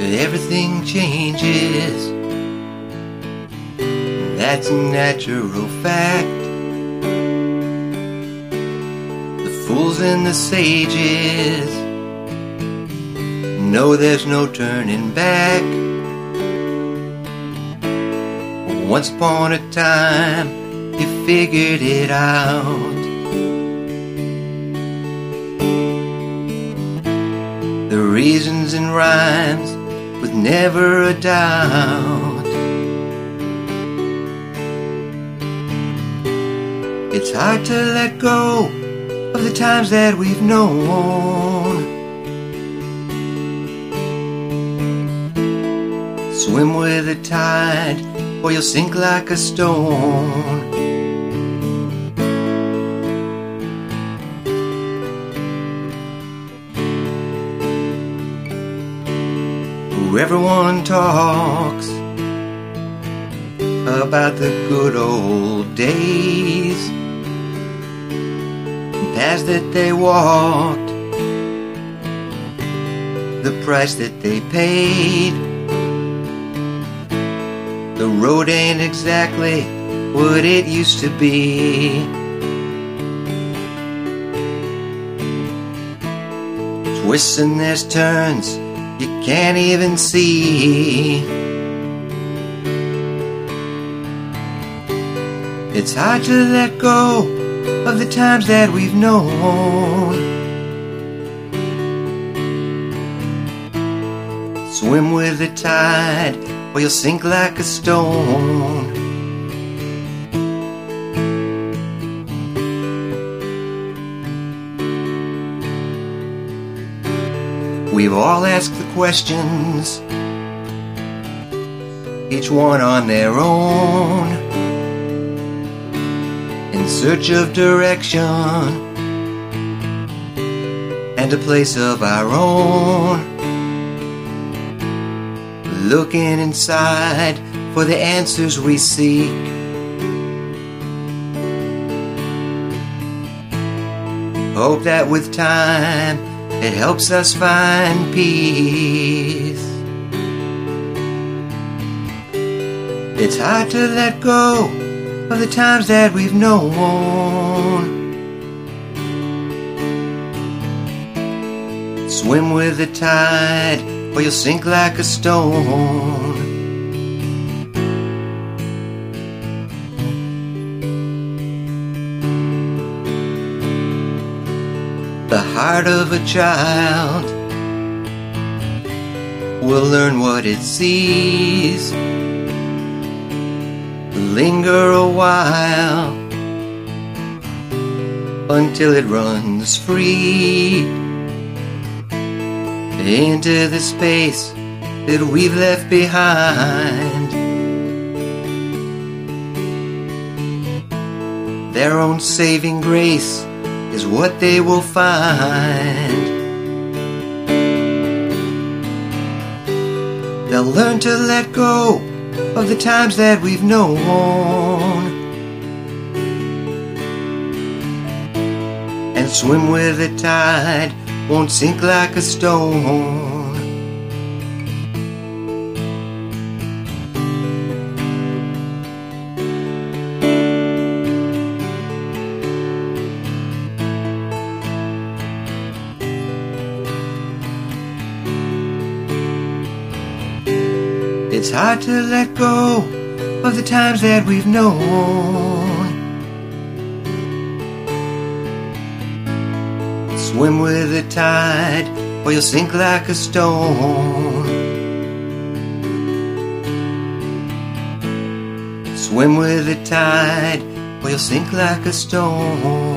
everything changes. That's a natural fact. The fools and the sages know there's no turning back. Once upon a time, you figured it out. The reasons and rhymes with never a doubt. It's hard to let go of the times that we've known. Swim with the tide, or you'll sink like a stone. Everyone talks about the good old days, the paths that they walked, the price that they paid. The road ain't exactly what it used to be. Twists and there's turns you can't even see. It's hard to let go of the times that we've known. Swim with the tide, or you'll sink like a stone. We've all asked the questions, each one on their own, in search of direction and a place of our own. Looking inside for the answers we seek. Hope that with time it helps us find peace. It's hard to let go of the times that we've known. Swim with the tide, or you'll sink like a stone. The heart of a child will learn what it sees. Linger a while until it runs free into the space that we've left behind. Their own saving grace is what they will find. They'll learn to let go of the times that we've known, and swim with the tide, won't sink like a stone. It's hard to let go of the times that we've known. Swim with the tide, or you'll sink like a stone. Swim with the tide, or you'll sink like a stone.